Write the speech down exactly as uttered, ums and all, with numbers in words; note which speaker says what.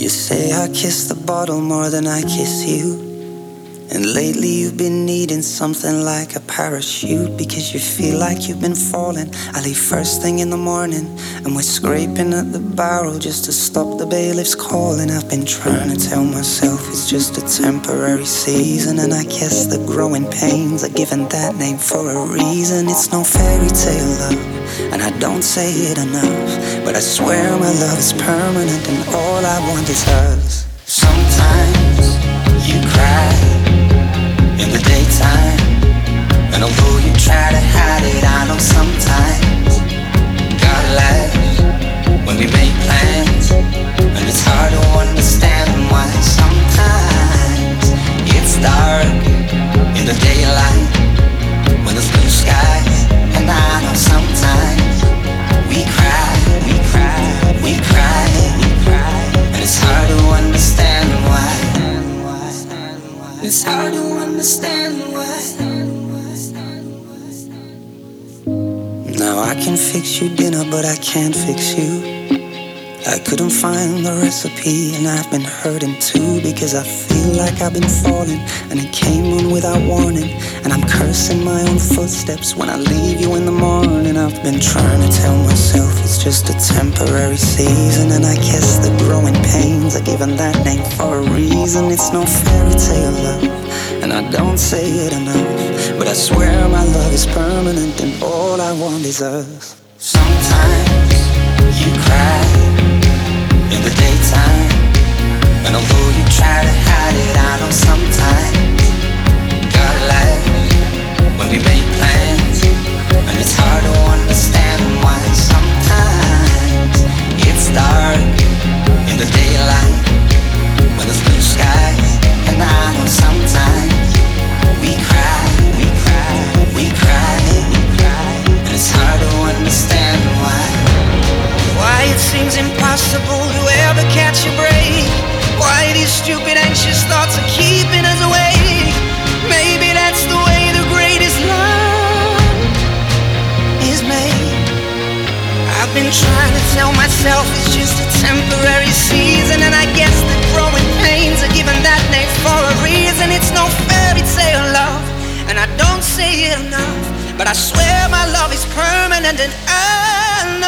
Speaker 1: You say I kiss the bottle more than I kiss you. And lately you've been needing something like a parachute, because you feel like you've been falling. I leave first thing in the morning, and we're scraping at the barrel just to stop the bailiffs calling. I've been trying to tell myself it's just a temporary season, and I guess the growing pains are given that name for a reason. It's no fairy tale love, and I don't say it enough, but I swear my love is permanent and all I want is us. Sometimes you cry in the daytime, and although you try to hide it, I know sometimes gotta laugh when we make plans, and it's hard to understand why sometimes it's dark in the daylight when there's blue skies. And I know sometimes we cry, we cry, we cry, we cry, and it's hard to understand why. It's hard to understand why. Now I can fix you dinner, but I can't fix you. I couldn't find the recipe, and I've been hurting too, because I feel like I've been falling, and it came on without warning. And I'm cursing my own footsteps when I leave you in the morning. I've been trying to tell myself it's just a temporary season, and I guess the growing pains are given that name for a reason. It's no fairy tale love, and I don't say it enough, but I swear my love is permanent and all I want is us. Sometimes you cry in the daytime, and although you try to hide it, I know sometimes gotta laugh when we make plans, and it's hard to understand why sometimes it's dark in the daylight when there's blue skies. And I know sometimes we cry, we cry, we cry, we cry, and it's hard to understand why. Why it seems impossible to ever catch a break. Why these stupid anxious thoughts are keeping us awake. Maybe that's the way the greatest love is made. I've been trying to tell myself it's just a temporary season, and I guess the growing pains are given that name for a reason. It's no fairy tale love, and I don't say it enough, but I swear my love is permanent and I know